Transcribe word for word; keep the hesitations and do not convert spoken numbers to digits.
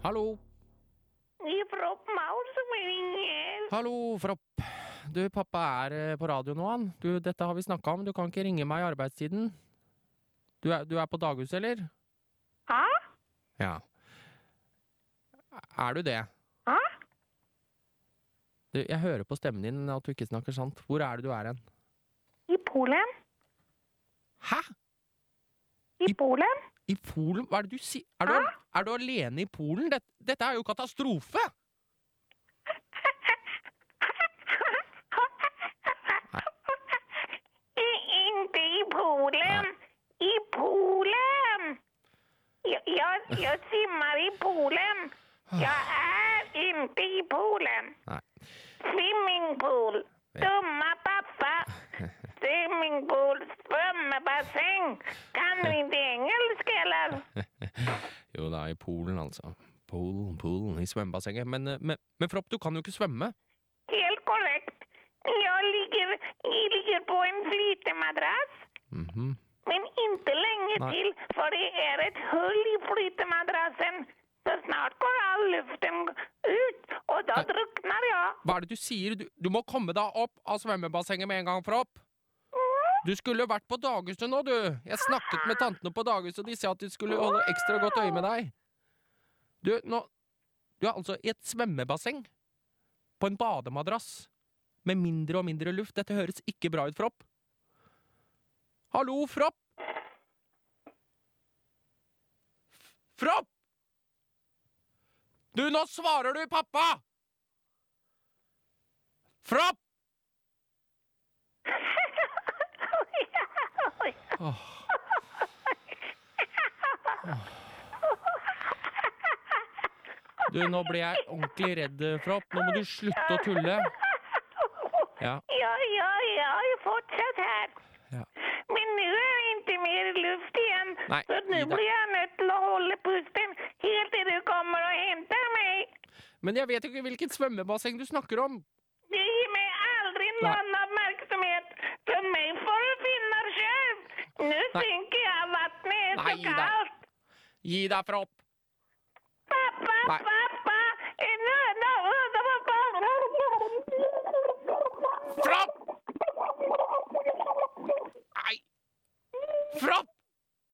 Hallo? Det er Fropp Maur som ringer. Hallo, Fropp. Du, pappa er eh, på radio nå, han. Du, dette har vi snakket om. Du kan ikke ringe meg i arbeidstiden. Du er, du er på daghuset, eller? Hæ? Ja. Er du det? Hæ? Du, jeg hører på stemmen din at du ikke snakker sant. Hvor er det du er hen? I Polen. Hæ? I Polen. I Polen? Hva er det du sier? Er, du al- er du alene i Polen? Dette, dette er jo katastrofe! I- Inte i Polen. I Polen. Jag, jag, jag simmar i Polen. Jag är inte i Polen. Nej. Swimmingpool. Dumma pappa. Swimmingpool. Svømmebassäng. Kan du inte engelska eller? Jo da, i Polen altså. Polen, Polen, i svømmebassenget. Men, eh, men, men Fropp, du kan jo ikke svømme. Helt korrekt. Jag ligger, jag ligger på en flytemadrass. Mhm. Men inte länge Nej. till, för det är ett hull i flytemadrassen. Så snart går all luften ut, och då Nej. drunknar jag. Hva er det du sier? Du, du må komme deg opp av svømmebassenget med en gang, Fropp. Du skulle vært på daghuset nå, du. Jeg snakket med tantene på daghuset, og de sa at de skulle holde ekstra godt øye med deg. Du, nå... Du er altså i et svømmebasseng. På en bademadrass. Med mindre og mindre luft. Dette høres ikke bra ut, Fropp. Hallo, Fropp! F- Fropp! Du, nå svarer du, pappa! Fropp! Åh. Åh. Du, nå blir jeg ordentlig redd, Fropp. Nå må du slutte å tulle. Ja. Ja, ja, ja, jag fortsatt här. Ja. Men nu är det inte mer luft igen. Nej, så nu Ida. blir jag nödt till att hålla pusten helt till du kommer och hämtar mig. Men jeg vet ikke hvilket svømmebasseng du snakker om. Det ger mig aldrig Nej. någon uppmärksamhet. För mig får du finna själv. Nu Nej. tänker jag vattnet är Nej, så Ida. kallt. Gi deg, Fropp. Pappa, Nej. pappa.